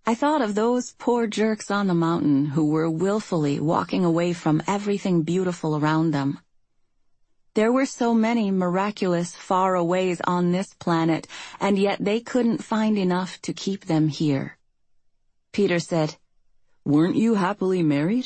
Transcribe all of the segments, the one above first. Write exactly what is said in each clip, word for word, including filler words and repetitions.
I thought of those poor jerks on the mountain who were willfully walking away from everything beautiful around them. There were so many miraculous far-aways on this planet, and yet they couldn't find enough to keep them here. Peter said, "Weren't you happily married?"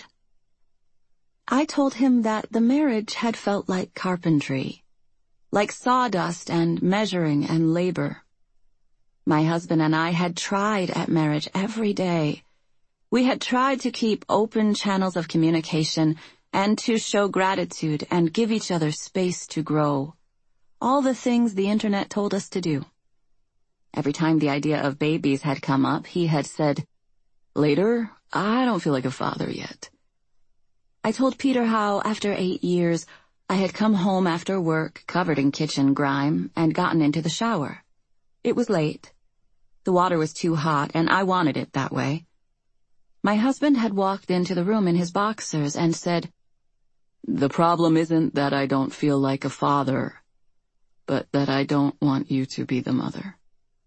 I told him that the marriage had felt like carpentry, like sawdust and measuring and labor. My husband and I had tried at marriage every day. We had tried to keep open channels of communication and to show gratitude and give each other space to grow. All the things the internet told us to do. Every time the idea of babies had come up, he had said, "Later, I don't feel like a father yet." I told Peter how, after eight years, I had come home after work covered in kitchen grime and gotten into the shower. It was late. The water was too hot, and I wanted it that way. My husband had walked into the room in his boxers and said, "The problem isn't that I don't feel like a father, but that I don't want you to be the mother."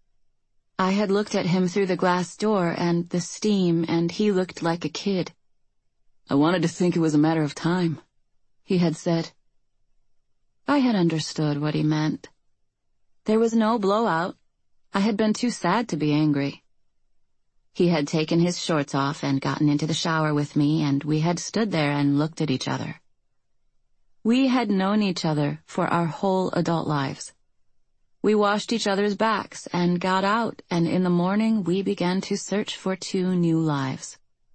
I had looked at him through the glass door and the steam, and he looked like a kid. "I wanted to think it was a matter of time," he had said. I had understood what he meant. There was no blowout. I had been too sad to be angry. He had taken his shorts off and gotten into the shower with me, and we had stood there and looked at each other. We had known each other for our whole adult lives. We washed each other's backs and got out, and in the morning we began to search for two new lives.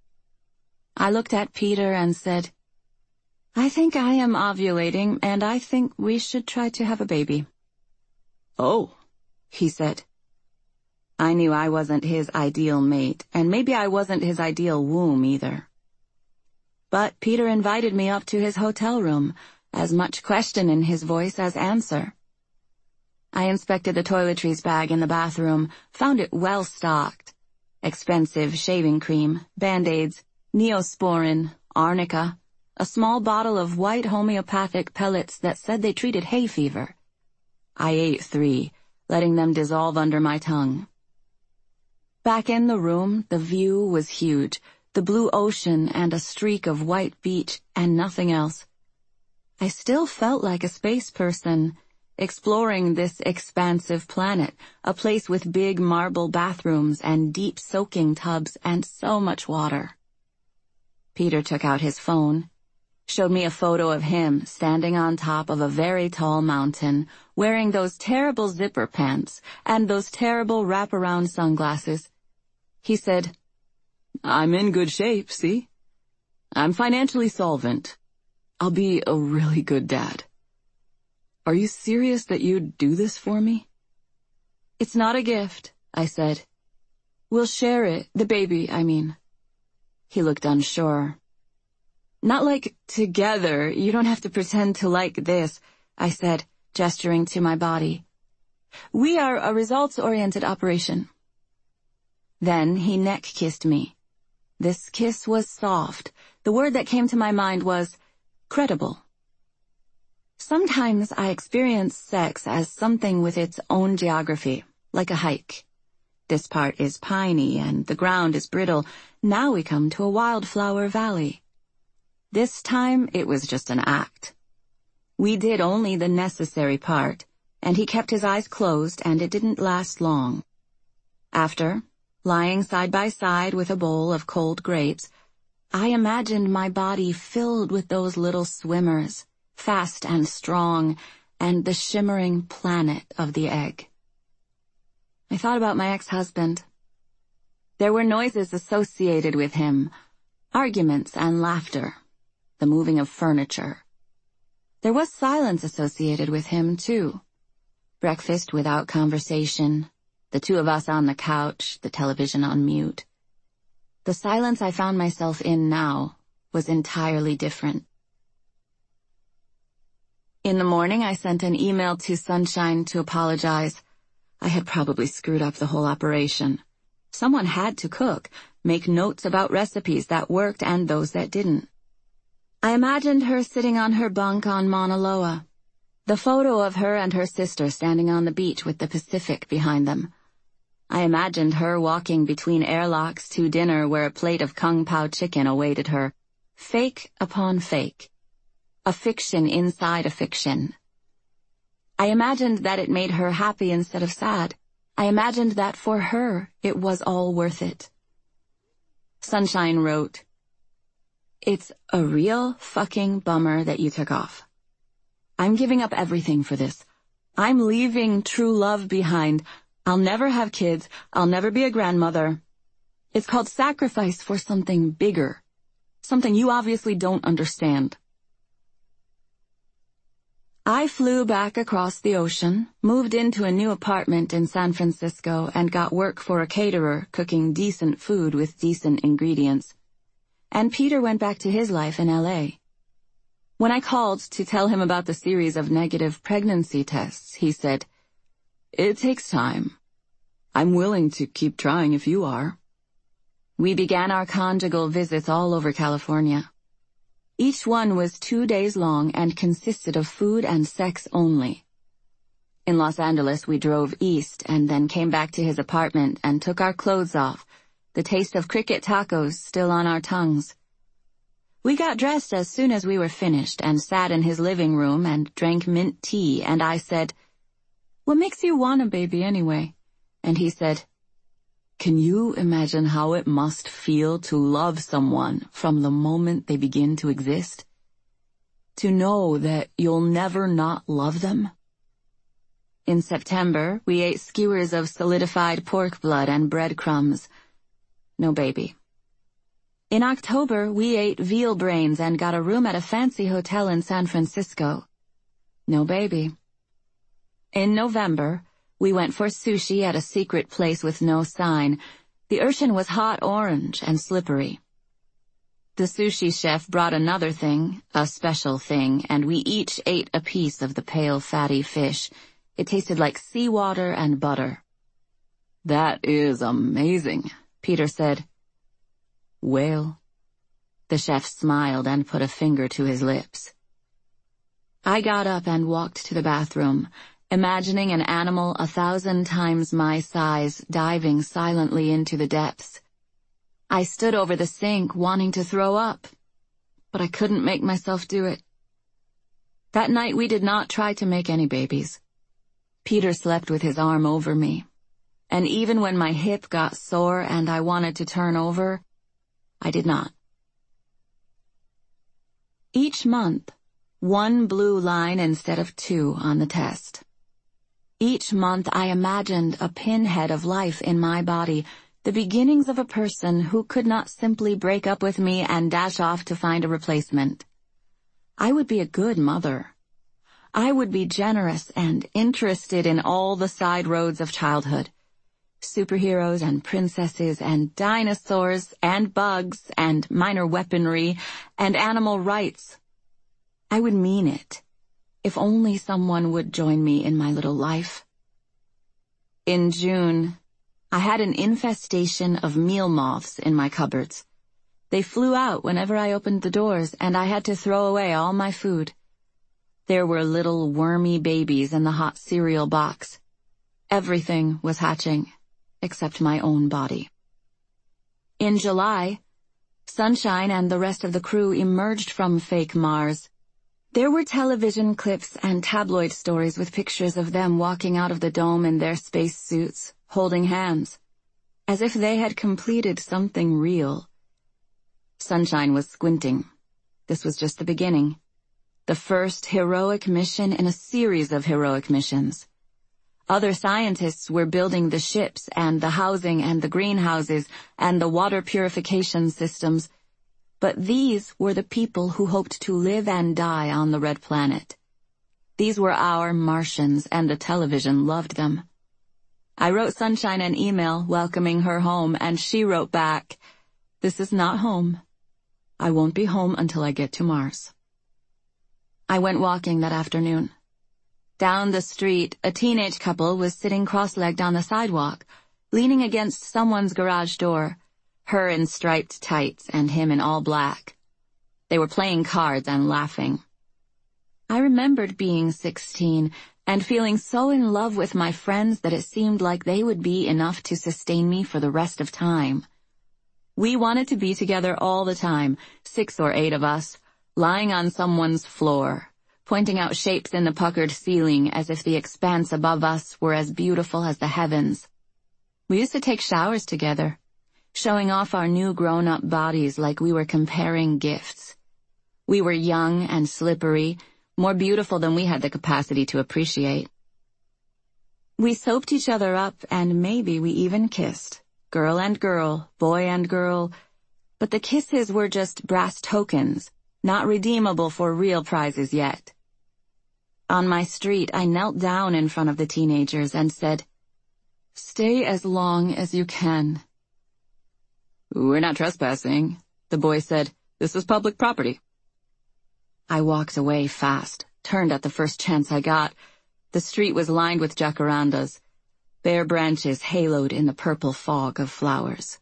I looked at Peter and said, "I think I am ovulating, and I think we should try to have a baby." "Oh," he said. I knew I wasn't his ideal mate, and maybe I wasn't his ideal womb either. But Peter invited me up to his hotel room, as much question in his voice as answer. I inspected the toiletries bag in the bathroom, found it well stocked. Expensive shaving cream, Band-Aids, Neosporin, Arnica, a small bottle of white homeopathic pellets that said they treated hay fever. I ate three, letting them dissolve under my tongue. Back in the room, the view was huge, the blue ocean and a streak of white beach and nothing else. I still felt like a space person, exploring this expansive planet, a place with big marble bathrooms and deep soaking tubs and so much water. Peter took out his phone, showed me a photo of him standing on top of a very tall mountain, wearing those terrible zipper pants and those terrible wraparound sunglasses. He said, "I'm in good shape, see? I'm financially solvent. I'll be a really good dad. Are you serious that you'd do this for me?" "It's not a gift," I said. "We'll share it, the baby, I mean." He looked unsure. "Not like together, you don't have to pretend to like this," I said, gesturing to my body. "We are a results-oriented operation." Then he neck-kissed me. This kiss was soft. The word that came to my mind was credible. Sometimes I experience sex as something with its own geography, like a hike. This part is piney and the ground is brittle. Now we come to a wildflower valley. This time it was just an act. We did only the necessary part, and he kept his eyes closed, and it didn't last long. After, lying side by side with a bowl of cold grapes, I imagined my body filled with those little swimmers, fast and strong, and the shimmering planet of the egg. I thought about my ex-husband. There were noises associated with him, arguments and laughter, the moving of furniture. There was silence associated with him, too. Breakfast without conversation, the two of us on the couch, the television on mute. The silence I found myself in now was entirely different. In the morning, I sent an email to Sunshine to apologize. I had probably screwed up the whole operation. Someone had to cook, make notes about recipes that worked and those that didn't. I imagined her sitting on her bunk on Mauna Loa, the photo of her and her sister standing on the beach with the Pacific behind them. I imagined her walking between airlocks to dinner where a plate of Kung Pao chicken awaited her. Fake upon fake. A fiction inside a fiction. I imagined that it made her happy instead of sad. I imagined that for her, it was all worth it. Sunshine wrote, "It's a real fucking bummer that you took off. I'm giving up everything for this. I'm leaving true love behind. I'll never have kids. I'll never be a grandmother. It's called sacrifice for something bigger. Something you obviously don't understand." I flew back across the ocean, moved into a new apartment in San Francisco, and got work for a caterer cooking decent food with decent ingredients. And Peter went back to his life in L A. When I called to tell him about the series of negative pregnancy tests, he said, "It takes time. I'm willing to keep trying if you are." We began our conjugal visits all over California. Each one was two days long and consisted of food and sex only. In Los Angeles, we drove east and then came back to his apartment and took our clothes off, the taste of cricket tacos still on our tongues. We got dressed as soon as we were finished and sat in his living room and drank mint tea, and I said, "What makes you want a baby anyway?" And he said, "Can you imagine how it must feel to love someone from the moment they begin to exist? To know that you'll never not love them?" In September, we ate skewers of solidified pork blood and breadcrumbs. No baby. In October, we ate veal brains and got a room at a fancy hotel in San Francisco. No baby. In November, we went for sushi at a secret place with no sign. The ocean was hot orange and slippery. The sushi chef brought another thing, a special thing, and we each ate a piece of the pale, fatty fish. It tasted like seawater and butter. "That is amazing," Peter said. "Well," the chef smiled and put a finger to his lips. I got up and walked to the bathroom, imagining an animal a thousand times my size diving silently into the depths. I stood over the sink wanting to throw up, but I couldn't make myself do it. That night we did not try to make any babies. Peter slept with his arm over me, and even when my hip got sore and I wanted to turn over, I did not. Each month, one blue line instead of two on the test. Each month I imagined a pinhead of life in my body, the beginnings of a person who could not simply break up with me and dash off to find a replacement. I would be a good mother. I would be generous and interested in all the side roads of childhood. Superheroes and princesses and dinosaurs and bugs and minor weaponry and animal rights. I would mean it, if only someone would join me in my little life. In June, I had an infestation of meal moths in my cupboards. They flew out whenever I opened the doors, and I had to throw away all my food. There were little wormy babies in the hot cereal box. Everything was hatching, except my own body. In July, Sunshine and the rest of the crew emerged from fake Mars. There were television clips and tabloid stories with pictures of them walking out of the dome in their space suits, holding hands, as if they had completed something real. Sunshine was squinting. This was just the beginning. The first heroic mission in a series of heroic missions. Other scientists were building the ships and the housing and the greenhouses and the water purification systems, but these were the people who hoped to live and die on the red planet. These were our Martians, and the television loved them. I wrote Sunshine an email welcoming her home, and she wrote back, "This is not home. I won't be home until I get to Mars." I went walking that afternoon. Down the street, a teenage couple was sitting cross-legged on the sidewalk, leaning against someone's garage door, her in striped tights and him in all black. They were playing cards and laughing. I remembered being sixteen, and feeling so in love with my friends that it seemed like they would be enough to sustain me for the rest of time. We wanted to be together all the time, six or eight of us, lying on someone's floor, pointing out shapes in the puckered ceiling as if the expanse above us were as beautiful as the heavens. We used to take showers together, showing off our new grown-up bodies like we were comparing gifts. We were young and slippery, more beautiful than we had the capacity to appreciate. We soaped each other up, and maybe we even kissed, girl and girl, boy and girl, but the kisses were just brass tokens, not redeemable for real prizes yet. On my street, I knelt down in front of the teenagers and said, "Stay as long as you can." "We're not trespassing," the boy said. "This is public property." I walked away fast, turned at the first chance I got. The street was lined with jacarandas, bare branches haloed in the purple fog of flowers.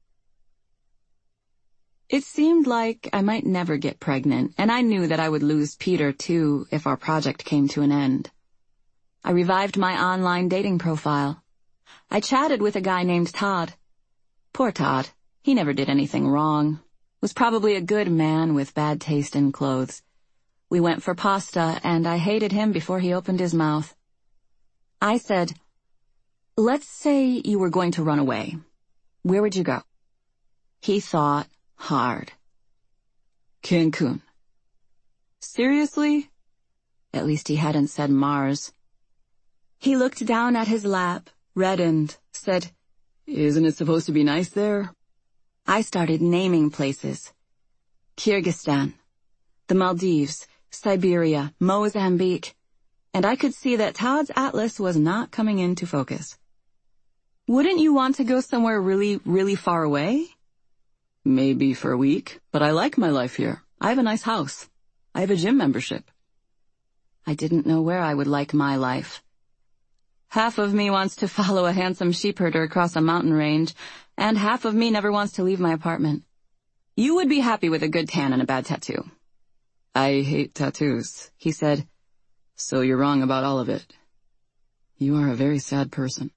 It seemed like I might never get pregnant, and I knew that I would lose Peter too if our project came to an end. I revived my online dating profile. I chatted with a guy named Todd. Poor Todd. He never did anything wrong. Was probably a good man with bad taste in clothes. We went for pasta, and I hated him before he opened his mouth. I said, "Let's say you were going to run away. Where would you go?" He thought hard. "Cancun." "Seriously?" At least he hadn't said Mars. He looked down at his lap, reddened, said, "Isn't it supposed to be nice there?" I started naming places. Kyrgyzstan, the Maldives, Siberia, Mozambique, and I could see that Todd's atlas was not coming into focus. "Wouldn't you want to go somewhere really, really far away?" "Maybe for a week, but I like my life here. I have a nice house. I have a gym membership." I didn't know where I would like my life. Half of me wants to follow a handsome sheepherder across a mountain range, and half of me never wants to leave my apartment. You would be happy with a good tan and a bad tattoo. "I hate tattoos," he said. "So you're wrong about all of it. You are a very sad person."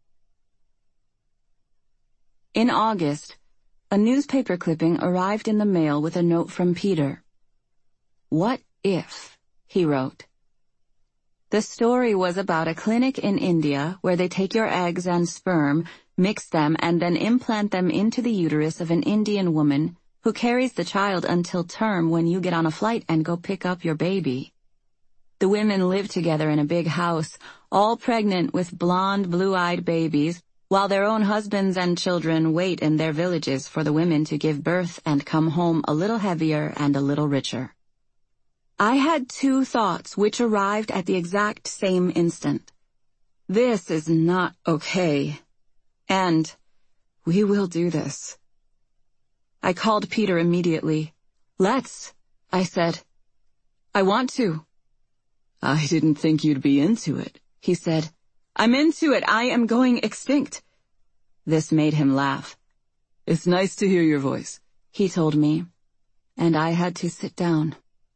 In August, a newspaper clipping arrived in the mail with a note from Peter. "What if," he wrote. The story was about a clinic in India where they take your eggs and sperm, mix them, and then implant them into the uterus of an Indian woman who carries the child until term when you get on a flight and go pick up your baby. The women live together in a big house, all pregnant with blonde, blue-eyed babies, while their own husbands and children wait in their villages for the women to give birth and come home a little heavier and a little richer. I had two thoughts which arrived at the exact same instant. This is not okay. And we will do this. I called Peter immediately. "Let's," I said. "I want to." "I didn't think you'd be into it," he said. "I'm into it. I am going extinct." This made him laugh. "It's nice to hear your voice," he told me, and I had to sit down.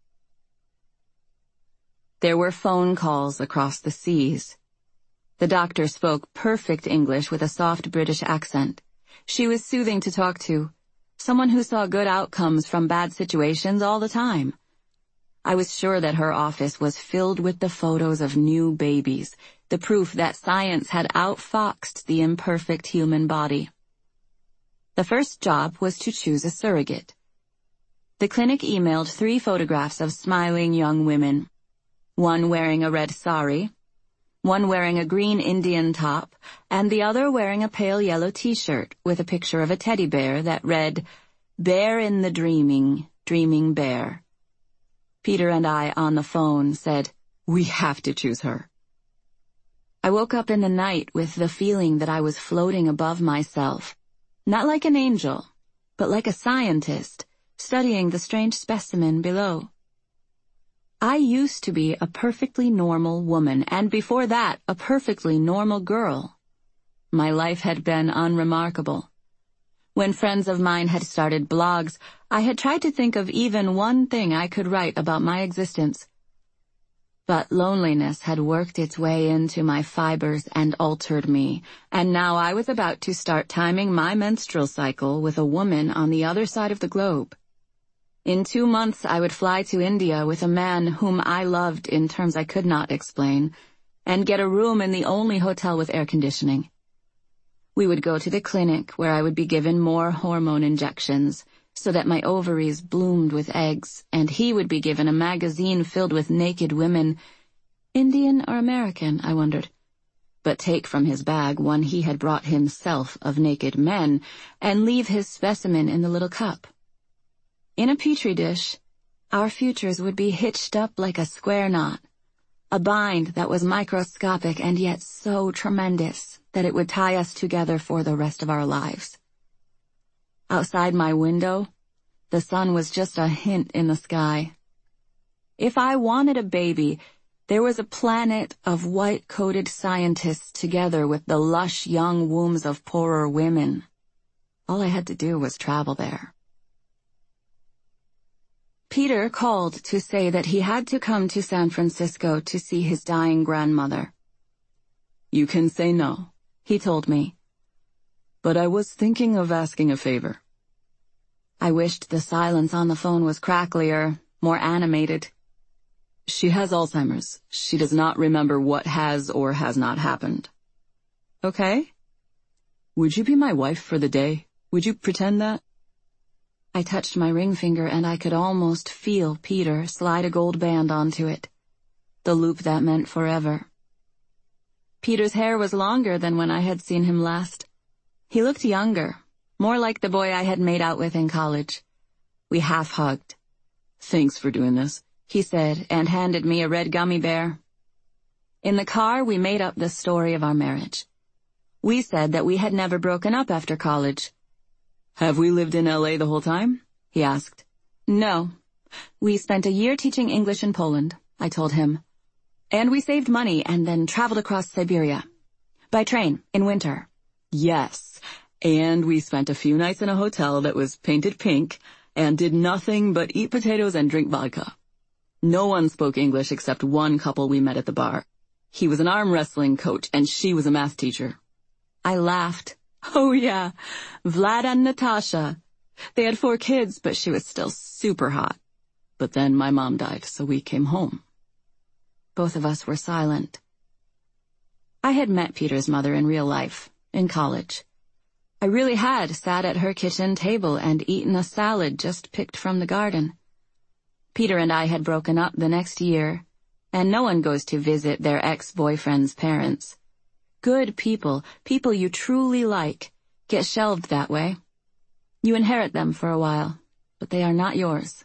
There were phone calls across the seas. The doctor spoke perfect English with a soft British accent. She was soothing to talk to, someone who saw good outcomes from bad situations all the time. I was sure that her office was filled with the photos of new babies, the proof that science had outfoxed the imperfect human body. The first job was to choose a surrogate. The clinic emailed three photographs of smiling young women, one wearing a red sari, one wearing a green Indian top, and the other wearing a pale yellow t-shirt with a picture of a teddy bear that read, "Bear in the dreaming, dreaming bear." Peter and I on the phone said, "We have to choose her." I woke up in the night with the feeling that I was floating above myself, not like an angel, but like a scientist, studying the strange specimen below. I used to be a perfectly normal woman, and before that, a perfectly normal girl. My life had been unremarkable. When friends of mine had started blogs, I had tried to think of even one thing I could write about my existence. But loneliness had worked its way into my fibers and altered me, and now I was about to start timing my menstrual cycle with a woman on the other side of the globe. In two months I would fly to India with a man whom I loved in terms I could not explain, and get a room in the only hotel with air conditioning. We would go to the clinic where I would be given more hormone injections, so that my ovaries bloomed with eggs, and he would be given a magazine filled with naked women. Indian or American, I wondered. But take from his bag one he had brought himself of naked men, and leave his specimen in the little cup. In a petri dish, our futures would be hitched up like a square knot, a bind that was microscopic and yet so tremendous that it would tie us together for the rest of our lives. Outside my window, the sun was just a hint in the sky. If I wanted a baby, there was a planet of white-coated scientists together with the lush young wombs of poorer women. All I had to do was travel there. Peter called to say that he had to come to San Francisco to see his dying grandmother. "You can say no," he told me. "But I was thinking of asking a favor." I wished the silence on the phone was cracklier, more animated. "She has Alzheimer's. She does not remember what has or has not happened." "Okay. Would you be my wife for the day? Would you pretend that?" I touched my ring finger and I could almost feel Peter slide a gold band onto it. The loop that meant forever. Peter's hair was longer than when I had seen him last. He looked younger, more like the boy I had made out with in college. We half-hugged. "Thanks for doing this," he said, and handed me a red gummy bear. In the car, we made up the story of our marriage. We said that we had never broken up after college. "Have we lived in L A the whole time?" he asked. "No. We spent a year teaching English in Poland," I told him. "And we saved money and then traveled across Siberia. By train, in winter." "Yes. And we spent a few nights in a hotel that was painted pink and did nothing but eat potatoes and drink vodka. No one spoke English except one couple we met at the bar. He was an arm wrestling coach and she was a math teacher." I laughed. "Oh yeah, Vlad and Natasha. They had four kids, but she was still super hot. But then my mom died, so we came home." Both of us were silent. I had met Peter's mother in real life, in college. I really had sat at her kitchen table and eaten a salad just picked from the garden. Peter and I had broken up the next year, and no one goes to visit their ex-boyfriend's parents. Good people, people you truly like, get shelved that way. You inherit them for a while, but they are not yours.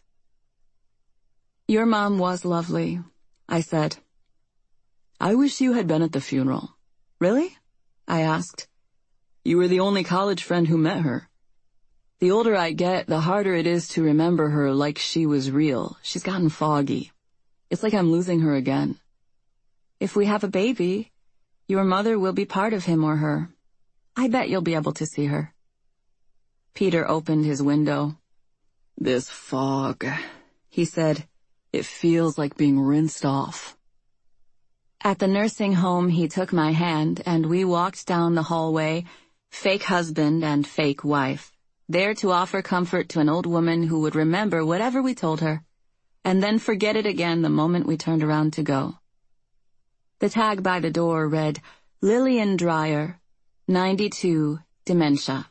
"Your mom was lovely," I said. "I wish you had been at the funeral." "Really?" I asked. "You were the only college friend who met her. The older I get, the harder it is to remember her like she was real. She's gotten foggy. It's like I'm losing her again." "If we have a baby, your mother will be part of him or her. I bet you'll be able to see her." Peter opened his window. "This fog," he said. "It feels like being rinsed off." At the nursing home, he took my hand, and we walked down the hallway, fake husband and fake wife, there to offer comfort to an old woman who would remember whatever we told her, and then forget it again the moment we turned around to go. The tag by the door read, "Lillian Dreyer, ninety-two, dementia."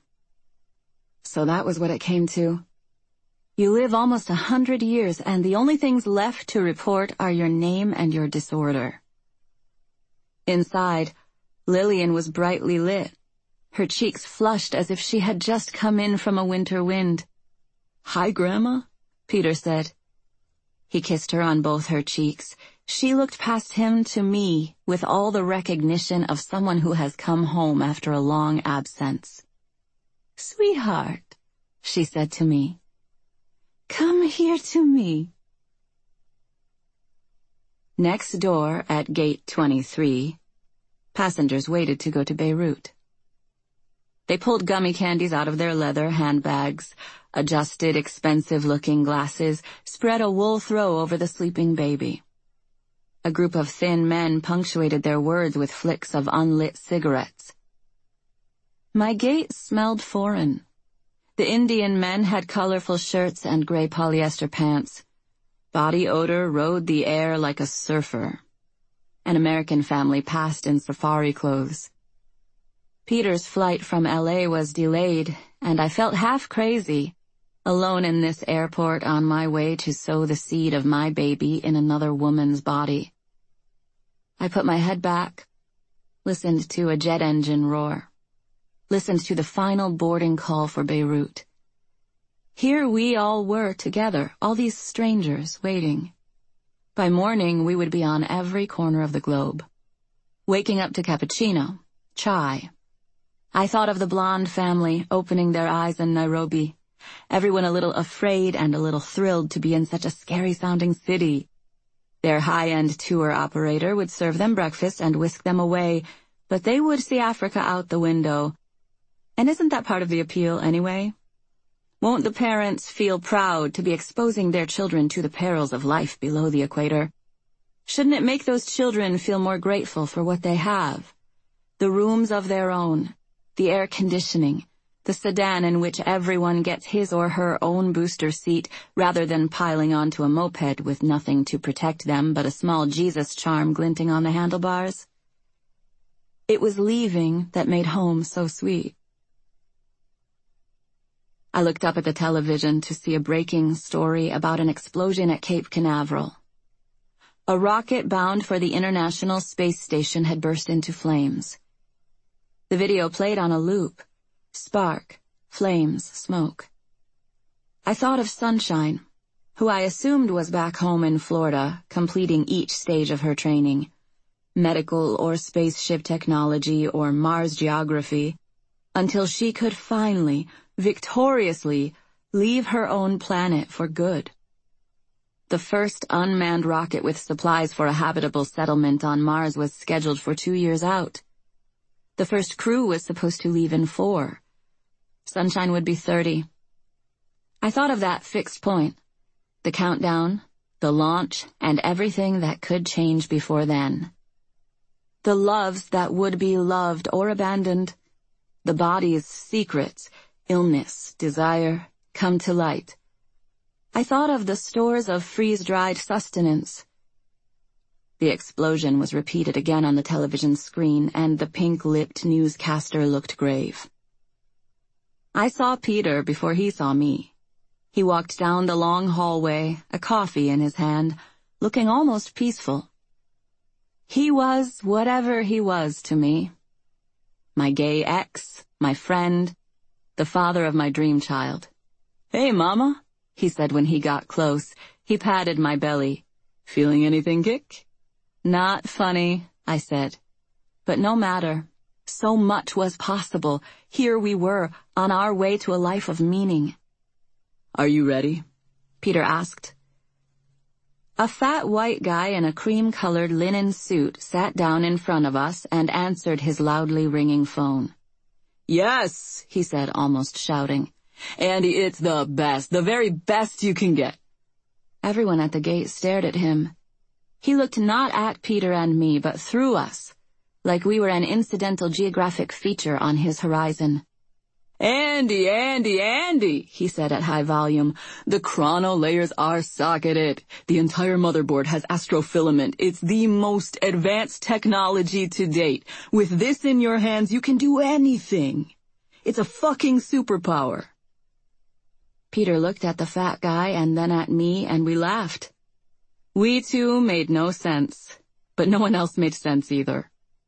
So that was what it came to. You live almost a hundred years, and the only things left to report are your name and your disorder. Inside, Lillian was brightly lit, her cheeks flushed as if she had just come in from a winter wind. "Hi, Grandma," Peter said. He kissed her on both her cheeks. She looked past him to me with all the recognition of someone who has come home after a long absence. "Sweetheart," she said to me. "Come here to me." Next door at gate twenty-three, passengers waited to go to Beirut. They pulled gummy candies out of their leather handbags, adjusted expensive-looking glasses, spread a wool throw over the sleeping baby. A group of thin men punctuated their words with flicks of unlit cigarettes. My gate smelled foreign. The Indian men had colorful shirts and gray polyester pants. Body odor rode the air like a surfer. An American family passed in safari clothes. Peter's flight from L A was delayed, and I felt half crazy, alone in this airport on my way to sow the seed of my baby in another woman's body. I put my head back, listened to a jet engine roar, listened to the final boarding call for Beirut. Here we all were together, all these strangers waiting. By morning, we would be on every corner of the globe. Waking up to cappuccino, chai. I thought of the blonde family opening their eyes in Nairobi, everyone a little afraid and a little thrilled to be in such a scary-sounding city. Their high-end tour operator would serve them breakfast and whisk them away, but they would see Africa out the window. And isn't that part of the appeal anyway? Won't the parents feel proud to be exposing their children to the perils of life below the equator? Shouldn't it make those children feel more grateful for what they have? The rooms of their own, the air conditioning, the sedan in which everyone gets his or her own booster seat rather than piling onto a moped with nothing to protect them but a small Jesus charm glinting on the handlebars. It was leaving that made home so sweet. I looked up at the television to see a breaking story about an explosion at Cape Canaveral. A rocket bound for the International Space Station had burst into flames. The video played on a loop. Spark, flames, smoke. I thought of Sunshine, who I assumed was back home in Florida, completing each stage of her training. Medical or spaceship technology or Mars geography, until she could finally, victoriously, leave her own planet for good. The first unmanned rocket with supplies for a habitable settlement on Mars was scheduled for two years out. The first crew was supposed to leave in four. Sunshine would be thirty. I thought of that fixed point, the countdown, the launch, and everything that could change before then. The loves that would be loved or abandoned, the body's secrets, illness, desire, come to light. I thought of the stores of freeze-dried sustenance. The explosion was repeated again on the television screen, and the pink-lipped newscaster looked grave. I saw Peter before he saw me. He walked down the long hallway, a coffee in his hand, looking almost peaceful. He was whatever he was to me. My gay ex, my friend, the father of my dream child. "Hey, Mama," he said when he got close. He patted my belly. "Feeling anything, Kick?" "Not funny," I said. But no matter. So much was possible. Here we were, on our way to a life of meaning. "Are you ready?" Peter asked. A fat white guy in a cream-colored linen suit sat down in front of us and answered his loudly ringing phone. "Yes," he said, almost shouting. "Andy, it's the best, the very best you can get." Everyone at the gate stared at him. He looked not at Peter and me, but through us, like we were an incidental geographic feature on his horizon. "Andy, Andy, Andy," he said at high volume. "The chrono layers are socketed. The entire motherboard has astrofilament. It's the most advanced technology to date. With this in your hands, you can do anything. It's a fucking superpower." Peter looked at the fat guy and then at me, and we laughed. We two made no sense, but no one else made sense either.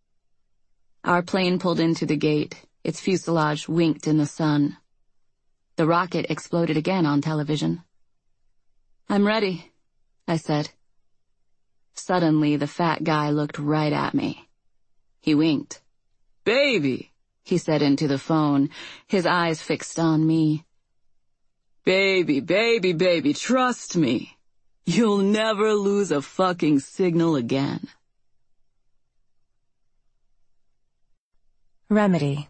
Our plane pulled into the gate. Its fuselage winked in the sun. The rocket exploded again on television. "I'm ready," I said. Suddenly, the fat guy looked right at me. He winked. "Baby," he said into the phone, his eyes fixed on me. "Baby, baby, baby, trust me. You'll never lose a fucking signal again." Remedy.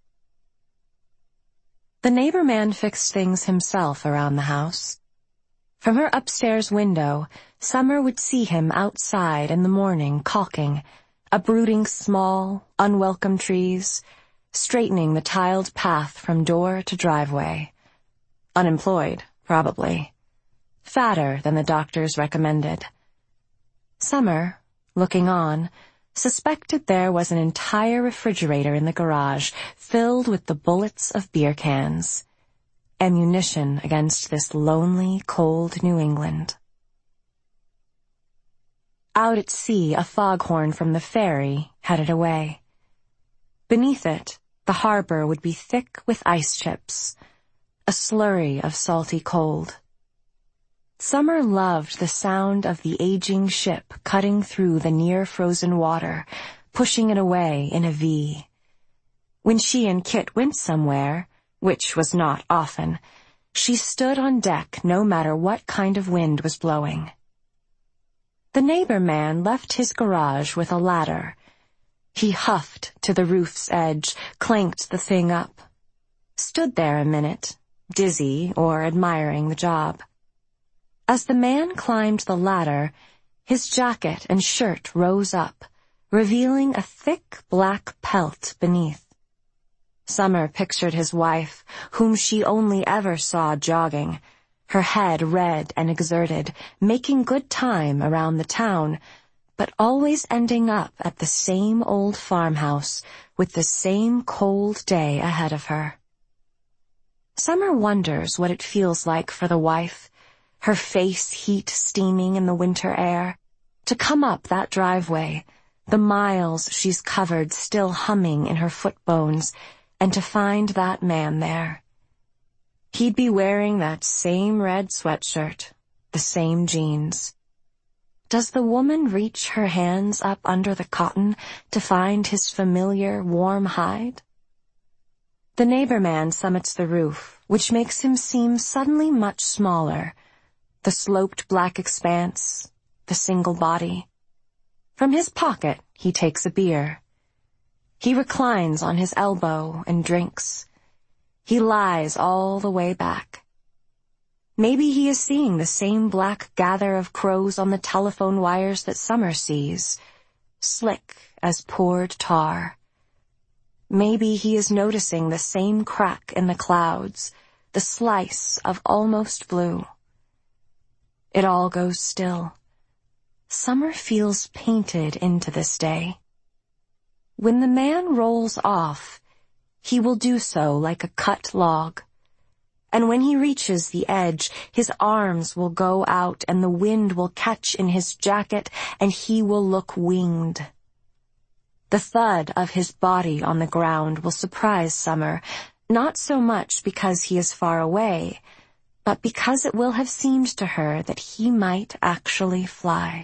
The neighbor man fixed things himself around the house. From her upstairs window, Summer would see him outside in the morning caulking, uprooting small, unwelcome trees, straightening the tiled path from door to driveway. Unemployed, probably. Fatter than the doctors recommended. Summer, looking on, suspected there was an entire refrigerator in the garage filled with the bullets of beer cans. Ammunition against this lonely, cold New England. Out at sea, a foghorn from the ferry headed away. Beneath it, the harbor would be thick with ice chips, a slurry of salty cold. Summer loved the sound of the aging ship cutting through the near-frozen water, pushing it away in a V. When she and Kit went somewhere, which was not often, she stood on deck no matter what kind of wind was blowing. The neighbor man left his garage with a ladder. He huffed to the roof's edge, clanked the thing up, stood there a minute, dizzy or admiring the job. As the man climbed the ladder, his jacket and shirt rose up, revealing a thick black pelt beneath. Summer pictured his wife, whom she only ever saw jogging, her head red and exerted, making good time around the town, but always ending up at the same old farmhouse with the same cold day ahead of her. Summer wonders what it feels like for the wife, her face heat steaming in the winter air, to come up that driveway, the miles she's covered still humming in her foot bones, and to find that man there. He'd be wearing that same red sweatshirt, the same jeans. Does the woman reach her hands up under the cotton to find his familiar warm hide? The neighbor man summits the roof, which makes him seem suddenly much smaller. The sloped black expanse, the single body. From his pocket, he takes a beer. He reclines on his elbow and drinks. He lies all the way back. Maybe he is seeing the same black gather of crows on the telephone wires that Summer sees, slick as poured tar. Maybe he is noticing the same crack in the clouds, the slice of almost blue. It all goes still. Summer feels painted into this day. When the man rolls off, he will do so like a cut log. And when he reaches the edge, his arms will go out and the wind will catch in his jacket and he will look winged. The thud of his body on the ground will surprise Summer, not so much because he is far away, but because it will have seemed to her that he might actually fly.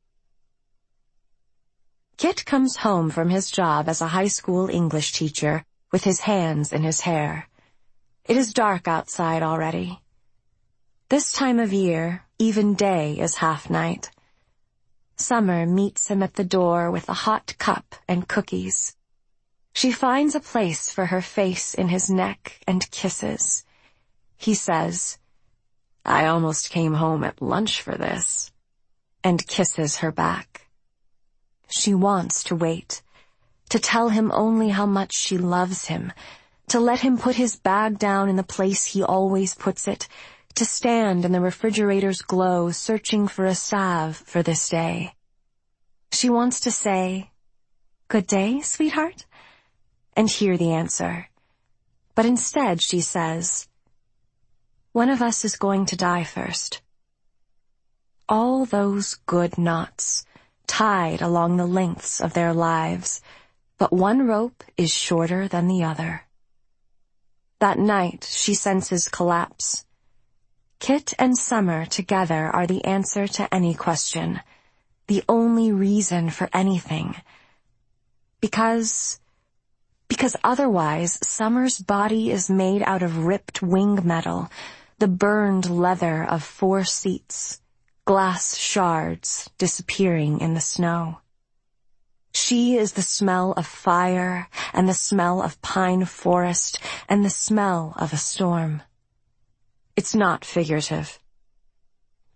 Kit comes home from his job as a high school English teacher with his hands in his hair. It is dark outside already. This time of year, even day is half night. Summer meets him at the door with a hot cup and cookies. She finds a place for her face in his neck and kisses. He says, "I almost came home at lunch for this," and kisses her back. She wants to wait, to tell him only how much she loves him, to let him put his bag down in the place he always puts it, to stand in the refrigerator's glow searching for a salve for this day. She wants to say, "Good day, sweetheart," and hear the answer. But instead she says, "One of us is going to die first." All those good knots, tied along the lengths of their lives, but one rope is shorter than the other. That night she senses collapse. Kit and Summer together are the answer to any question, the only reason for anything. Because, because otherwise Summer's body is made out of ripped wing metal, the burned leather of four seats, glass shards disappearing in the snow. She is the smell of fire and the smell of pine forest and the smell of a storm. It's not figurative.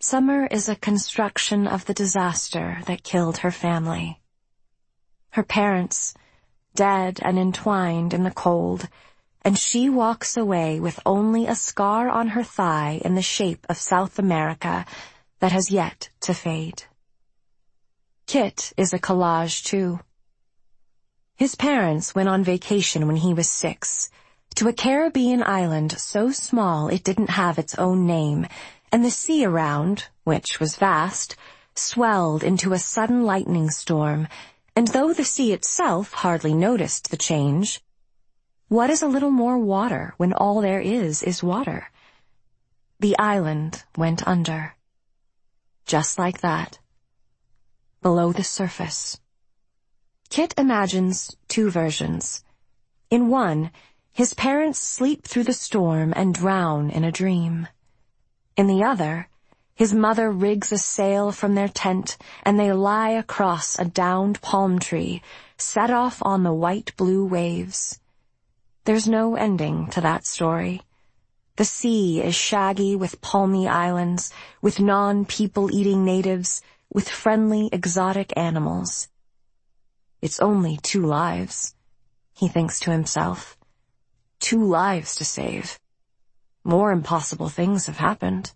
Summer is a construction of the disaster that killed her family. Her parents, dead and entwined in the cold, and she walks away with only a scar on her thigh in the shape of South America that has yet to fade. Kit is a collage, too. His parents went on vacation when he was six, to a Caribbean island so small it didn't have its own name, and the sea around, which was vast, swelled into a sudden lightning storm, and though the sea itself hardly noticed the change, what is a little more water when all there is is water? The island went under. Just like that. Below the surface. Kit imagines two versions. In one, his parents sleep through the storm and drown in a dream. In the other, his mother rigs a sail from their tent, and they lie across a downed palm tree, set off on the white-blue waves. There's no ending to that story. The sea is shaggy with palmy islands, with non-people-eating natives, with friendly exotic animals. It's only two lives, he thinks to himself. Two lives to save. More impossible things have happened.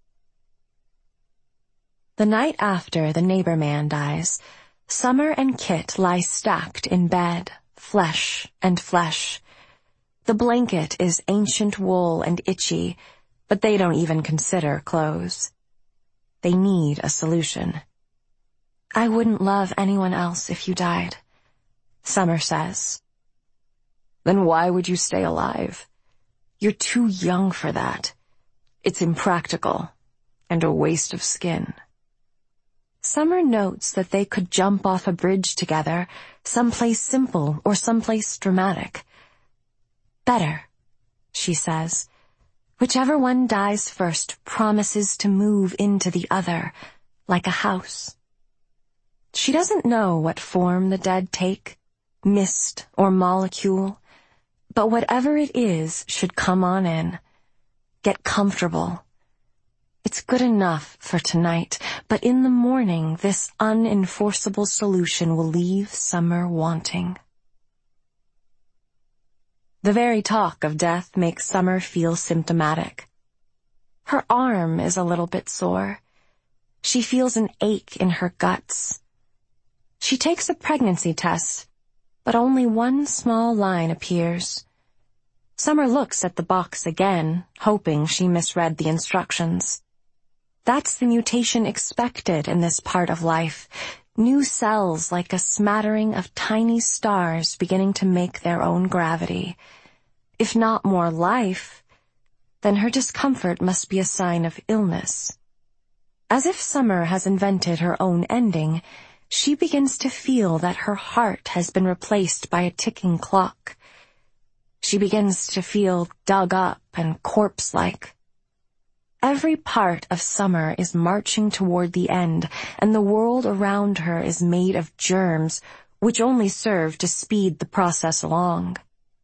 The night after the neighbor man dies, Summer and Kit lie stacked in bed, flesh and flesh. The blanket is ancient wool and itchy, but they don't even consider clothes. They need a solution. I wouldn't love anyone else if you died, Summer says. Then why would you stay alive? You're too young for that. It's impractical and a waste of skin. Summer notes that they could jump off a bridge together, someplace simple or someplace dramatic. Better, she says. Whichever one dies first promises to move into the other, like a house. She doesn't know what form the dead take, mist or molecule, but whatever it is should come on in. Get comfortable. It's good enough for tonight, but in the morning this unenforceable solution will leave Summer wanting. The very talk of death makes Summer feel symptomatic. Her arm is a little bit sore. She feels an ache in her guts. She takes a pregnancy test, but only one small line appears. Summer looks at the box again, hoping she misread the instructions. That's the mutation expected in this part of life. New cells like a smattering of tiny stars beginning to make their own gravity. If not more life, then her discomfort must be a sign of illness. As if Summer has invented her own ending, she begins to feel that her heart has been replaced by a ticking clock. She begins to feel dug up and corpse-like. Every part of Summer is marching toward the end, and the world around her is made of germs, which only serve to speed the process along.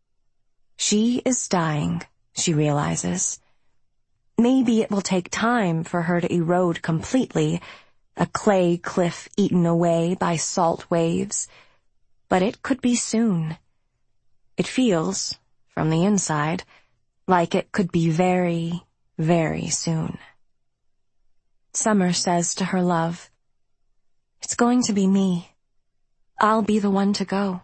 She is dying, she realizes. Maybe it will take time for her to erode completely, a clay cliff eaten away by salt waves, but it could be soon. It feels, from the inside, like it could be very, very soon. Summer says to her love, "It's going to be me. I'll be the one to go."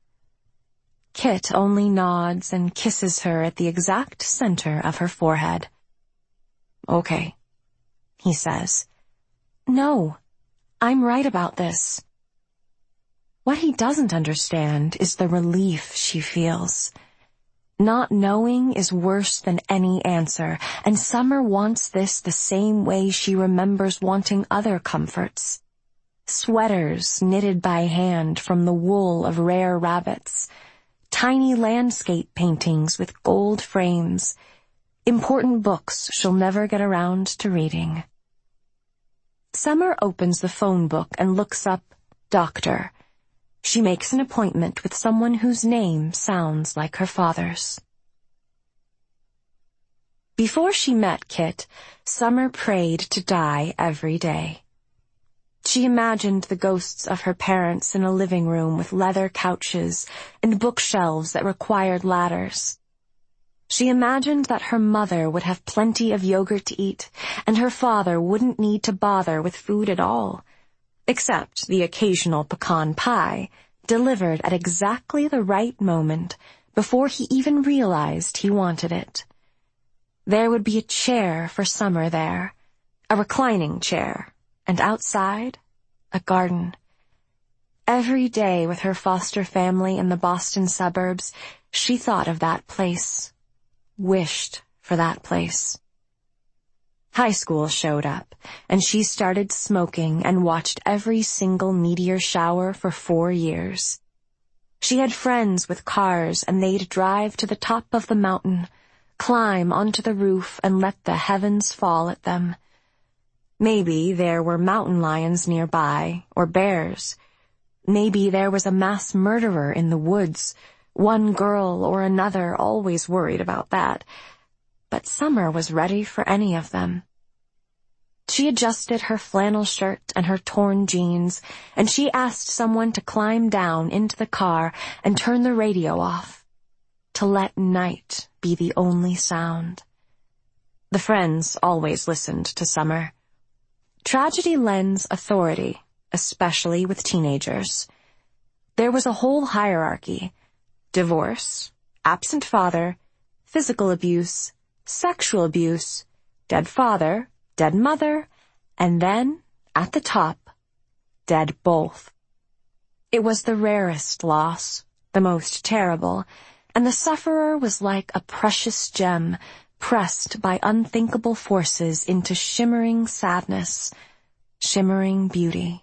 Kit only nods and kisses her at the exact center of her forehead. "Okay," he says. "No, I'm right about this." What he doesn't understand is the relief she feels. Not knowing is worse than any answer, and Summer wants this the same way she remembers wanting other comforts. Sweaters knitted by hand from the wool of rare rabbits, tiny landscape paintings with gold frames, important books she'll never get around to reading. Summer opens the phone book and looks up doctor. She makes an appointment with someone whose name sounds like her father's. Before she met Kit, Summer prayed to die every day. She imagined the ghosts of her parents in a living room with leather couches and bookshelves that required ladders. She imagined that her mother would have plenty of yogurt to eat, and her father wouldn't need to bother with food at all, except the occasional pecan pie, delivered at exactly the right moment before he even realized he wanted it. There would be a chair for Summer there, a reclining chair, and outside, a garden. Every day with her foster family in the Boston suburbs, she thought of that place, wished for that place. High school showed up, and she started smoking and watched every single meteor shower for four years. She had friends with cars, and they'd drive to the top of the mountain, climb onto the roof, and let the heavens fall at them. Maybe there were mountain lions nearby, or bears. Maybe there was a mass murderer in the woods, one girl or another, always worried about that. But Summer was ready for any of them. She adjusted her flannel shirt and her torn jeans, and she asked someone to climb down into the car and turn the radio off, to let night be the only sound. The friends always listened to Summer. Tragedy lends authority, especially with teenagers. There was a whole hierarchy: divorce, absent father, physical abuse, sexual abuse, dead father, dead mother, and then, at the top, dead both. It was the rarest loss, the most terrible, and the sufferer was like a precious gem pressed by unthinkable forces into shimmering sadness, shimmering beauty.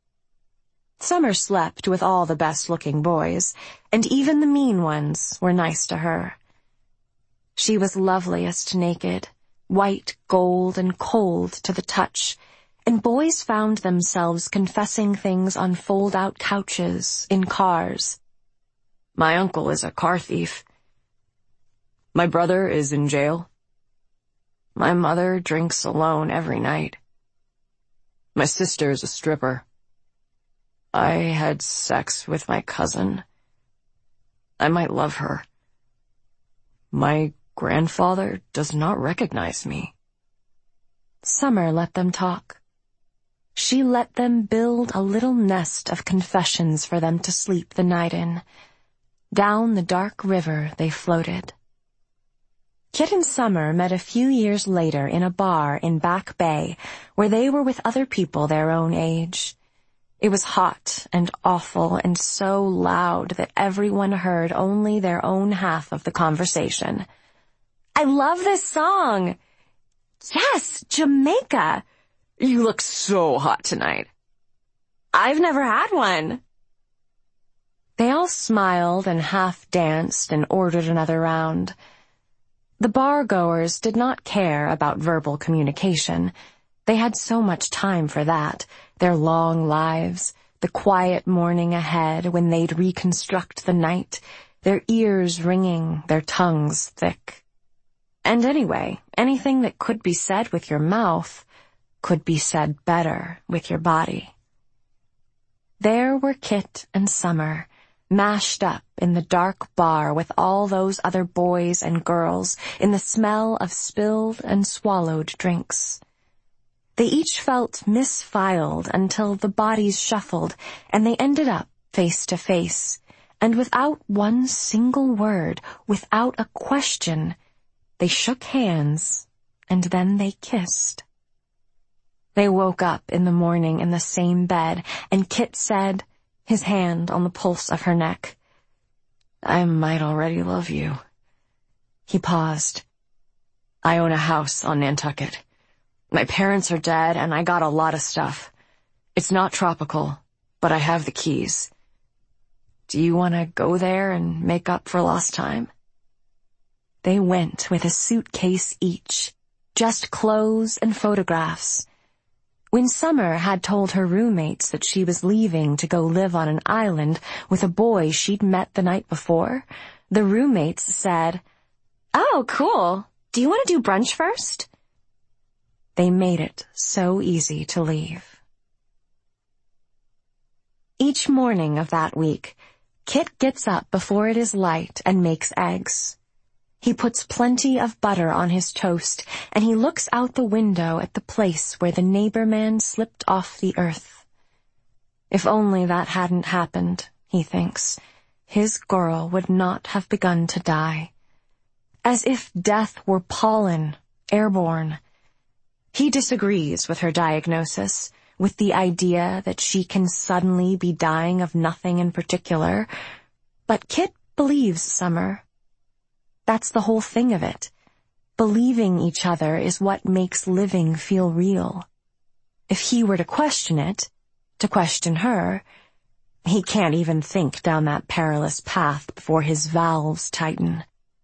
Summer slept with all the best-looking boys, and even the mean ones were nice to her. She was loveliest naked, white gold and cold to the touch, and boys found themselves confessing things on fold-out couches, in cars. My uncle is a car thief. My brother is in jail. My mother drinks alone every night. My sister is a stripper. I had sex with my cousin. I might love her. My grandfather does not recognize me. Summer let them talk. She let them build a little nest of confessions for them to sleep the night in. Down the dark river they floated. Kit and Summer met a few years later in a bar in Back Bay, where they were with other people their own age. It was hot and awful and so loud that everyone heard only their own half of the conversation. I love this song. Yes, Jamaica. You look so hot tonight. I've never had one. They all smiled and half-danced and ordered another round. The bar-goers did not care about verbal communication. They had so much time for that, their long lives, the quiet morning ahead when they'd reconstruct the night, their ears ringing, their tongues thick. And anyway, anything that could be said with your mouth could be said better with your body. There were Kit and Summer, mashed up in the dark bar with all those other boys and girls, in the smell of spilled and swallowed drinks. They each felt misfiled until the bodies shuffled, and they ended up face to face, and without one single word, without a question, they shook hands, and then they kissed. They woke up in the morning in the same bed, and Kit said, his hand on the pulse of her neck, I might already love you. He paused. I own a house on Nantucket. My parents are dead, and I got a lot of stuff. It's not tropical, but I have the keys. Do you want to go there and make up for lost time? They went with a suitcase each, just clothes and photographs. When Summer had told her roommates that she was leaving to go live on an island with a boy she'd met the night before, the roommates said, Oh, cool. Do you want to do brunch first? They made it so easy to leave. Each morning of that week, Kit gets up before it is light and makes eggs. He puts plenty of butter on his toast, and he looks out the window at the place where the neighbor man slipped off the earth. If only that hadn't happened, he thinks, his girl would not have begun to die. As if death were pollen, airborne. He disagrees with her diagnosis, with the idea that she can suddenly be dying of nothing in particular, but Kit believes Summer. That's the whole thing of it. Believing each other is what makes living feel real. If he were to question it, to question her, he can't even think down that perilous path before his valves tighten.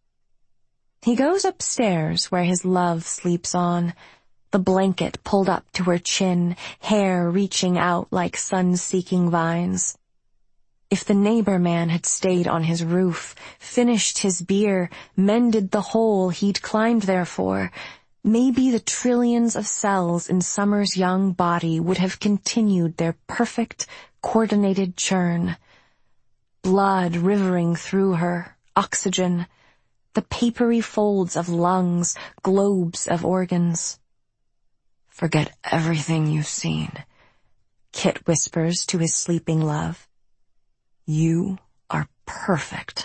He goes upstairs where his love sleeps on, the blanket pulled up to her chin, hair reaching out like sun-seeking vines. If the neighbor man had stayed on his roof, finished his beer, mended the hole he'd climbed there for, maybe the trillions of cells in Summer's young body would have continued their perfect, coordinated churn. Blood rivering through her, oxygen, the papery folds of lungs, globes of organs. Forget everything you've seen, Kit whispers to his sleeping love. You are perfect.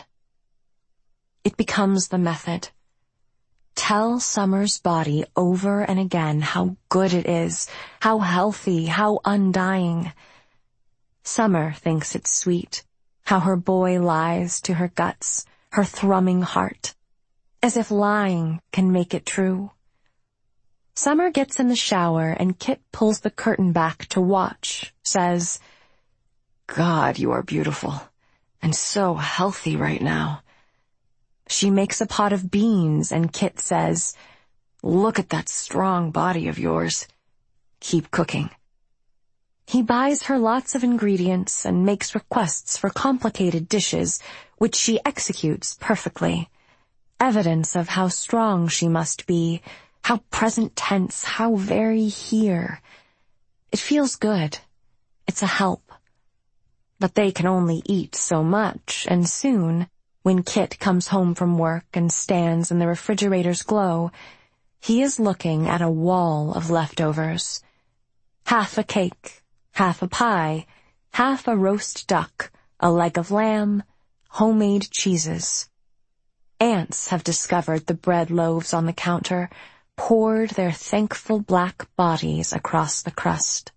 It becomes the method. Tell Summer's body over and again how good it is, how healthy, how undying. Summer thinks it's sweet, how her boy lies to her guts, her thrumming heart, as if lying can make it true. Summer gets in the shower and Kit pulls the curtain back to watch, says, God, you are beautiful, and so healthy right now. She makes a pot of beans and Kit says, look at that strong body of yours. Keep cooking. He buys her lots of ingredients and makes requests for complicated dishes, which she executes perfectly. Evidence of how strong she must be, how present tense, how very here. It feels good. It's a help. But they can only eat so much, and soon, when Kit comes home from work and stands in the refrigerator's glow, he is looking at a wall of leftovers. Half a cake, half a pie, half a roast duck, a leg of lamb, homemade cheeses. Ants have discovered the bread loaves on the counter, poured their thankful black bodies across the crust.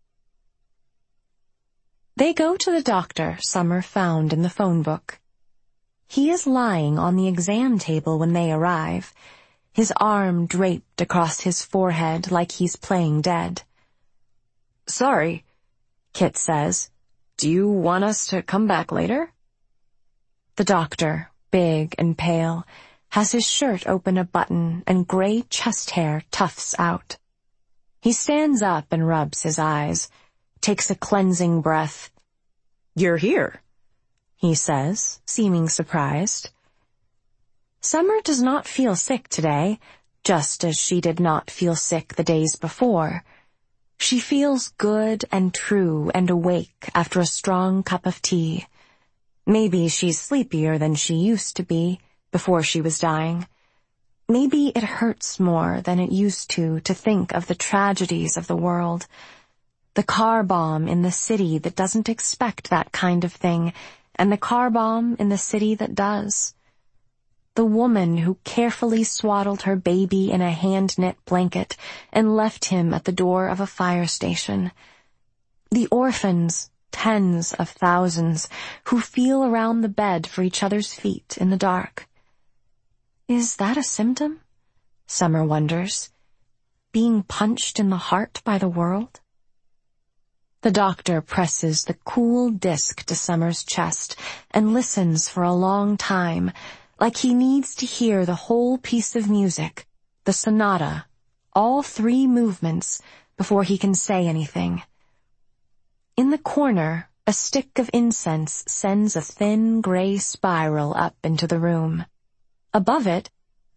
They go to the doctor Summer found in the phone book. He is lying on the exam table when they arrive, his arm draped across his forehead like he's playing dead. Sorry, Kit says. Do you want us to come back later? The doctor, big and pale, has his shirt open a button and gray chest hair tufts out. He stands up and rubs his eyes, takes a cleansing breath. You're here, he says, seeming surprised. Summer does not feel sick today, just as she did not feel sick the days before. She feels good and true and awake after a strong cup of tea. Maybe she's sleepier than she used to be before she was dying. Maybe it hurts more than it used to to think of the tragedies of the world. The car bomb in the city that doesn't expect that kind of thing, and the car bomb in the city that does. The woman who carefully swaddled her baby in a hand-knit blanket and left him at the door of a fire station. The orphans, tens of thousands, who feel around the bed for each other's feet in the dark. Is that a symptom? Summer wonders. Being punched in the heart by the world? The doctor presses the cool disc to Summer's chest and listens for a long time, like he needs to hear the whole piece of music, the sonata, all three movements, before he can say anything. In the corner, a stick of incense sends a thin gray spiral up into the room. Above it,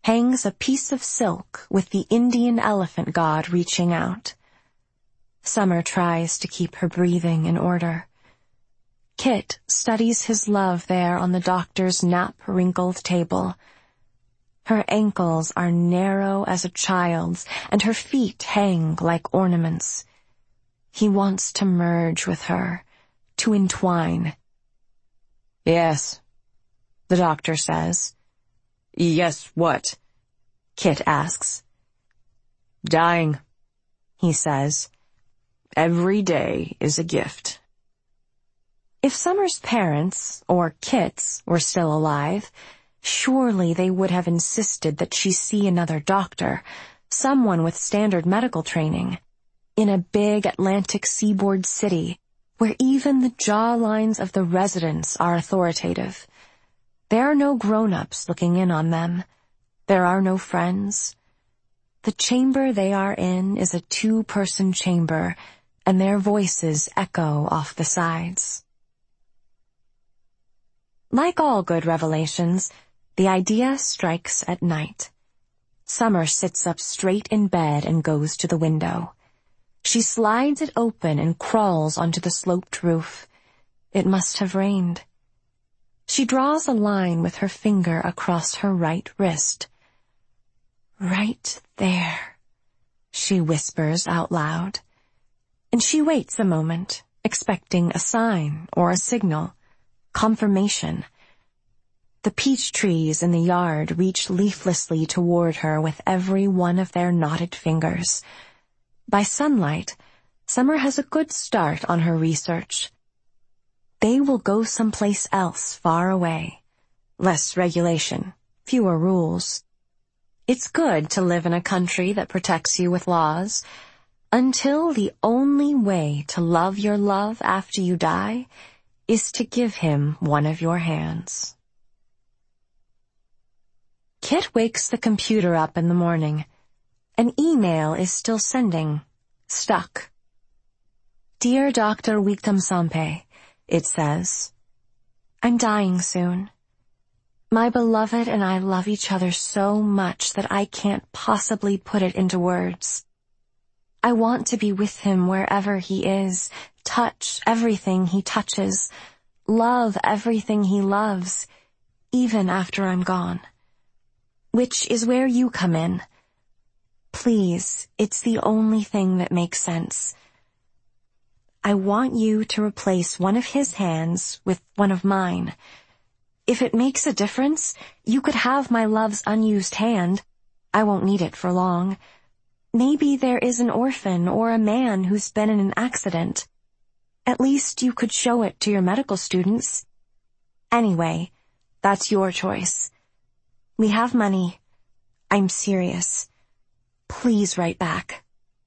hangs a piece of silk with the Indian elephant god reaching out. Summer tries to keep her breathing in order. Kit studies his love there on the doctor's nap-wrinkled table. Her ankles are narrow as a child's, and her feet hang like ornaments. He wants to merge with her, to entwine. "Yes," the doctor says. "Yes, what?" Kit asks. "Dying," he says. "Every day is a gift." If Summer's parents, or Kit's, were still alive, surely they would have insisted that she see another doctor, someone with standard medical training, in a big Atlantic seaboard city, where even the jawlines of the residents are authoritative. There are no grown-ups looking in on them. There are no friends. The chamber they are in is a two-person chamber, and their voices echo off the sides. Like all good revelations, the idea strikes at night. Summer sits up straight in bed and goes to the window. She slides it open and crawls onto the sloped roof. It must have rained. She draws a line with her finger across her right wrist. "Right there," she whispers out loud. And she waits a moment, expecting a sign or a signal. Confirmation. The peach trees in the yard reach leaflessly toward her with every one of their knotted fingers. By sunlight, Summer has a good start on her research. They will go someplace else far away. Less regulation, fewer rules. It's good to live in a country that protects you with laws, until the only way to love your love after you die is to give him one of your hands. Kit wakes the computer up in the morning. An email is still sending, stuck. "Dear Doctor Wickham-Sampe," it says, "I'm dying soon. My beloved and I love each other so much that I can't possibly put it into words. I want to be with him wherever he is, touch everything he touches, love everything he loves, even after I'm gone. Which is where you come in. Please, it's the only thing that makes sense. I want you to replace one of his hands with one of mine. If it makes a difference, you could have my love's unused hand. I won't need it for long. Maybe there is an orphan or a man who's been in an accident. At least you could show it to your medical students. Anyway, that's your choice. We have money. I'm serious. Please write back."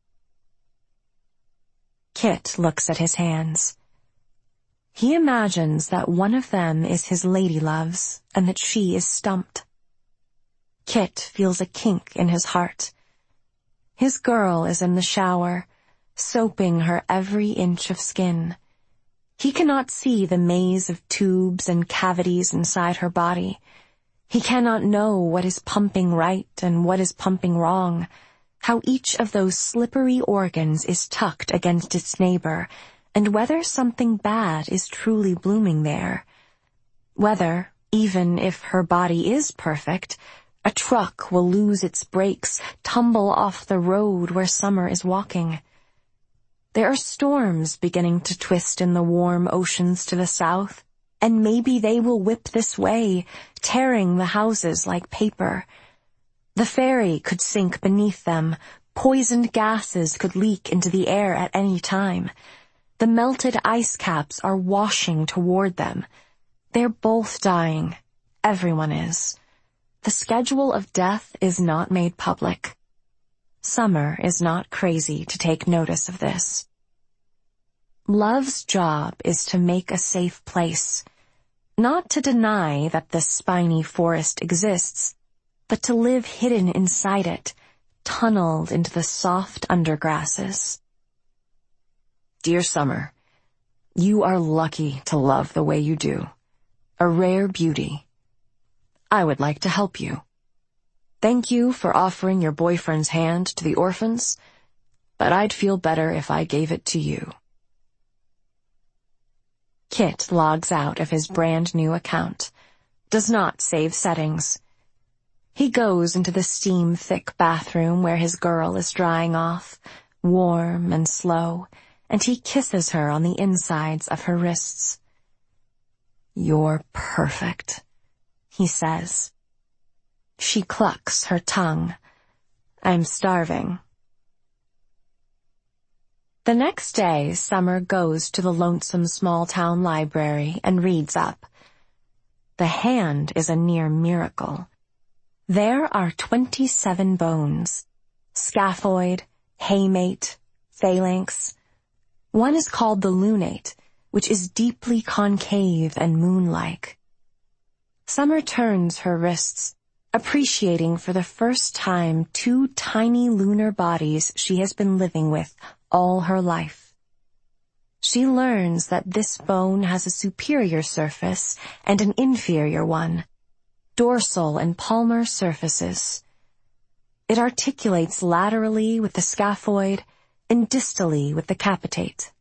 Kit looks at his hands. He imagines that one of them is his lady love's and that she is stumped. Kit feels a kink in his heart. His girl is in the shower, soaping her every inch of skin. He cannot see the maze of tubes and cavities inside her body. He cannot know what is pumping right and what is pumping wrong, how each of those slippery organs is tucked against its neighbor, and whether something bad is truly blooming there. Whether, even if her body is perfect, a truck will lose its brakes, tumble off the road where Summer is walking. There are storms beginning to twist in the warm oceans to the south, and maybe they will whip this way, tearing the houses like paper. The ferry could sink beneath them. Poisoned gases could leak into the air at any time. The melted ice caps are washing toward them. They're both dying. Everyone is. The schedule of death is not made public. Summer is not crazy to take notice of this. Love's job is to make a safe place, not to deny that the spiny forest exists, but to live hidden inside it, tunneled into the soft undergrasses. "Dear Summer, you are lucky to love the way you do. A rare beauty. I would like to help you. Thank you for offering your boyfriend's hand to the orphans, but I'd feel better if I gave it to you. Kit logs out of his brand new account, does not save settings. He goes into the steam-thick bathroom where his girl is drying off, warm and slow, and he kisses her on the insides of her wrists. "You're perfect," he says. She clucks her tongue. "I'm starving." The next day, Summer goes to the lonesome small-town library and reads up. The hand is a near miracle. There are twenty-seven bones. Scaphoid, haemate, phalanx. One is called the lunate, which is deeply concave and moon-like. Summer turns her wrists, appreciating for the first time two tiny lunar bodies she has been living with all her life. She learns that this bone has a superior surface and an inferior one, dorsal and palmar surfaces. It articulates laterally with the scaphoid and distally with the capitate.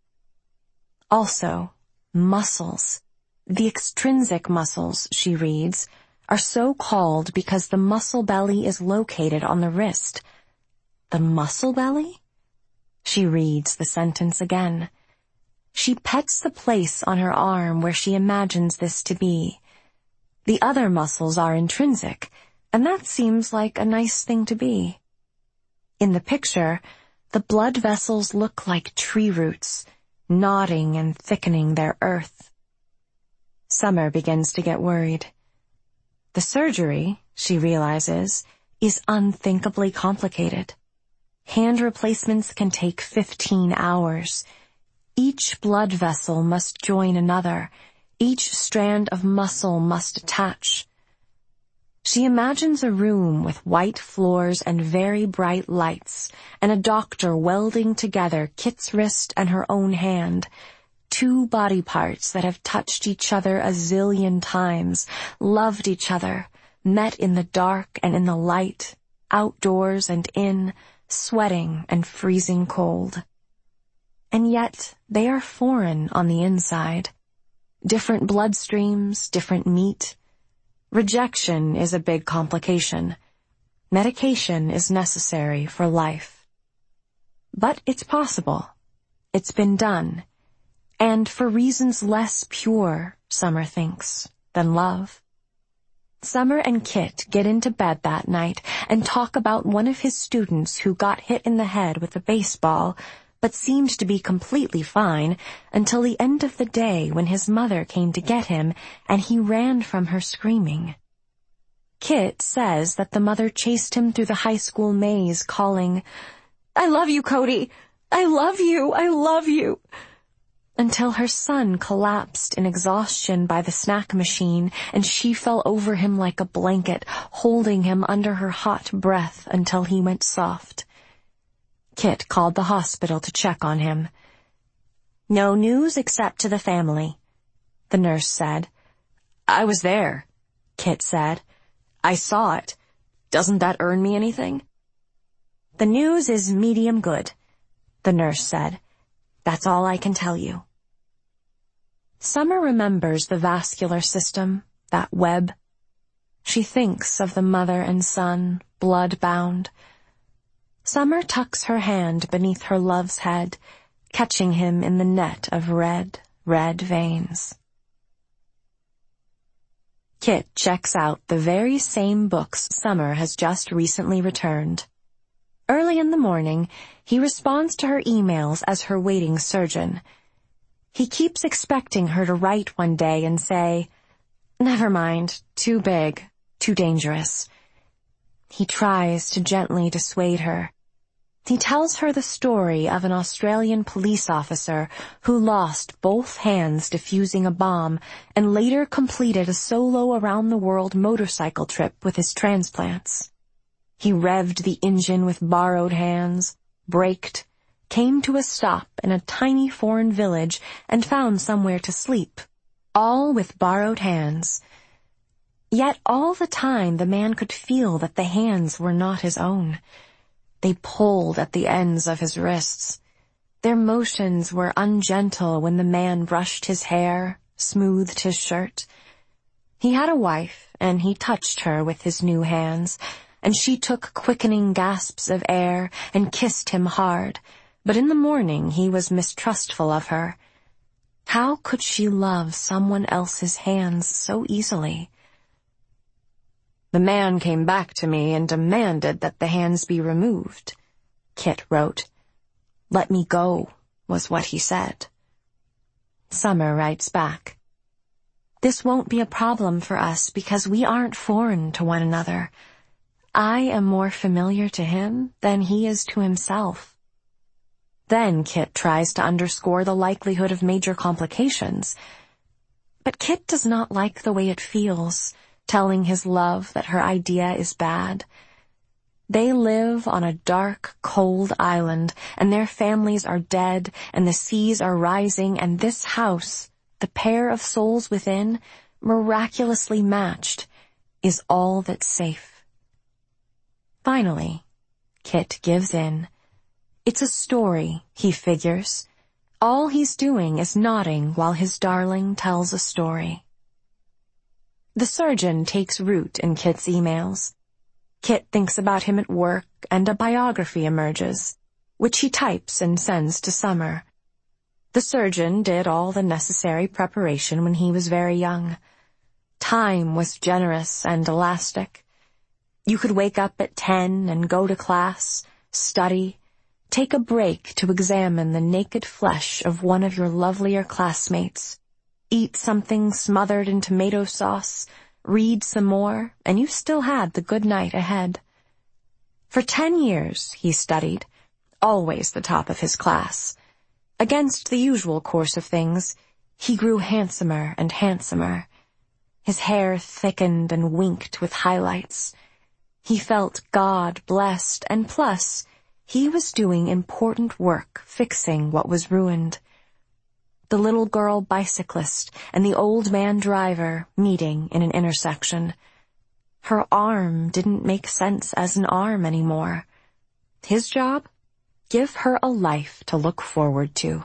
Also, muscles. The extrinsic muscles, she reads, are so called because the muscle belly is located on the wrist. The muscle belly? She reads the sentence again. She pets the place on her arm where she imagines this to be. The other muscles are intrinsic, and that seems like a nice thing to be. In the picture, the blood vessels look like tree roots, nodding and thickening their earth. Summer begins to get worried. The surgery, she realizes, is unthinkably complicated. Hand replacements can take fifteen hours. Each blood vessel must join another. Each strand of muscle must attach. She imagines a room with white floors and very bright lights, and a doctor welding together Kit's wrist and her own hand, two body parts that have touched each other a zillion times, loved each other, met in the dark and in the light, outdoors and in, sweating and freezing cold. And yet they are foreign on the inside. Different bloodstreams, different meat. Rejection is a big complication. Medication is necessary for life. But it's possible. It's been done. And for reasons less pure, Summer thinks, than love. Summer and Kit get into bed that night and talk about one of his students who got hit in the head with a baseball, but seemed to be completely fine until the end of the day when his mother came to get him and he ran from her screaming. Kit says that the mother chased him through the high school maze calling, "I love you, Cody! I love you! I love you!" until her son collapsed in exhaustion by the snack machine and she fell over him like a blanket, holding him under her hot breath until he went soft. Kit called the hospital to check on him. "No news except to the family," the nurse said. "I was there," Kit said. "I saw it. Doesn't that earn me anything?" "The news is medium good," the nurse said. "That's all I can tell you." Summer remembers the vascular system, that web. She thinks of the mother and son, blood-bound. Summer tucks her hand beneath her love's head, catching him in the net of red, red veins. Kit checks out the very same books Summer has just recently returned. Early in the morning, he responds to her emails as her waiting surgeon. He keeps expecting her to write one day and say, "Never mind, too big, too dangerous." He tries to gently dissuade her. He tells her the story of an Australian police officer who lost both hands defusing a bomb and later completed a solo around-the-world motorcycle trip with his transplants. He revved the engine with borrowed hands, braked, came to a stop in a tiny foreign village and found somewhere to sleep, all with borrowed hands. Yet all the time the man could feel that the hands were not his own. They pulled at the ends of his wrists. Their motions were ungentle when the man brushed his hair, smoothed his shirt. He had a wife, and he touched her with his new hands, and she took quickening gasps of air and kissed him hard, but in the morning he was mistrustful of her. How could she love someone else's hands so easily? The man came back to me and demanded that the hands be removed, Kit wrote. Let me go, was what he said. Summer writes back, This won't be a problem for us because we aren't foreign to one another. I am more familiar to him than he is to himself. Then Kit tries to underscore the likelihood of major complications. But Kit does not like the way it feels, telling his love that her idea is bad. They live on a dark, cold island, and their families are dead, and the seas are rising, and this house, the pair of souls within, miraculously matched, is all that's safe. Finally, Kit gives in. It's a story, he figures. All he's doing is nodding while his darling tells a story. The surgeon takes root in Kit's emails. Kit thinks about him at work, and a biography emerges, which he types and sends to Summer. The surgeon did all the necessary preparation when he was very young. Time was generous and elastic. You could wake up at ten and go to class, study, take a break to examine the naked flesh of one of your lovelier classmates, eat something smothered in tomato sauce, read some more, and you still had the good night ahead. For ten years he studied, always the top of his class. Against the usual course of things, he grew handsomer and handsomer. His hair thickened and winked with highlights. He felt God-blessed, and plus, he was doing important work fixing what was ruined. The little girl bicyclist and the old man driver meeting in an intersection. Her arm didn't make sense as an arm anymore. His job? Give her a life to look forward to.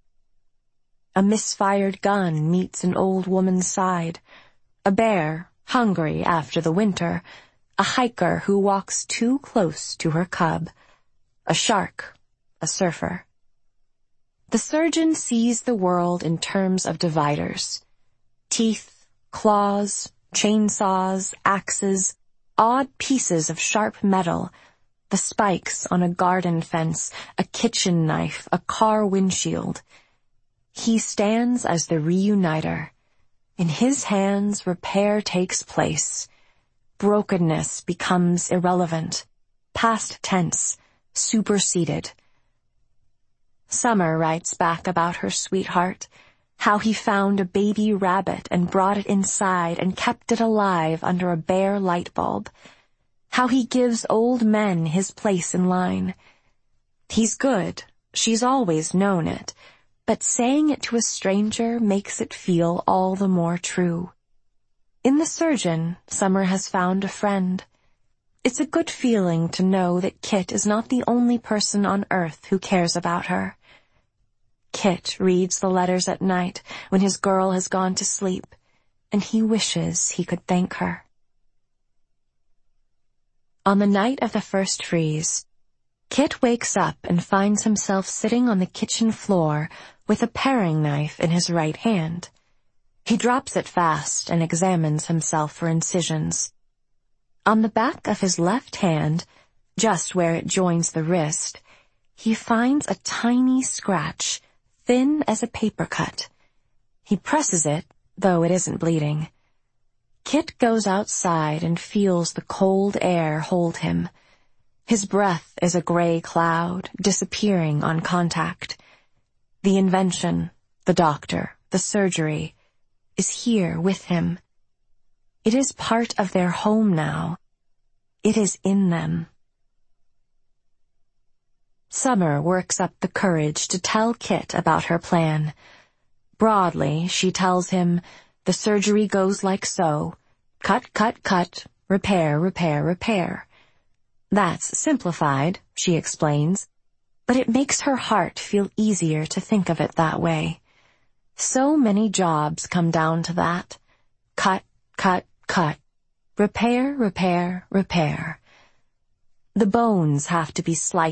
A misfired gun meets an old woman's side. A bear, hungry after the winter. A hiker who walks too close to her cub. A shark, a surfer. The surgeon sees the world in terms of dividers. Teeth, claws, chainsaws, axes, odd pieces of sharp metal, the spikes on a garden fence, a kitchen knife, a car windshield. He stands as the reuniter. In his hands, repair takes place. Brokenness becomes irrelevant, past tense, superseded. Summer writes back about her sweetheart, how he found a baby rabbit and brought it inside and kept it alive under a bare light bulb. How he gives old men his place in line. He's good, she's always known it, but saying it to a stranger makes it feel all the more true. In the surgeon, Summer has found a friend. It's a good feeling to know that Kit is not the only person on earth who cares about her. Kit reads the letters at night when his girl has gone to sleep, and he wishes he could thank her. On the night of the first freeze, Kit wakes up and finds himself sitting on the kitchen floor with a paring knife in his right hand. He drops it fast and examines himself for incisions. On the back of his left hand, just where it joins the wrist, he finds a tiny scratch, thin as a paper cut. He presses it, though it isn't bleeding. Kit goes outside and feels the cold air hold him. His breath is a gray cloud, disappearing on contact. The invention, the doctor, the surgery, is here with him. It is part of their home now. It is in them. Summer works up the courage to tell Kit about her plan. Broadly, she tells him, the surgery goes like so. Cut, cut, cut, repair, repair, repair. That's simplified, she explains, but it makes her heart feel easier to think of it that way. So many jobs come down to that. Cut, cut, cut. Repair, repair, repair. The bones have to be sliced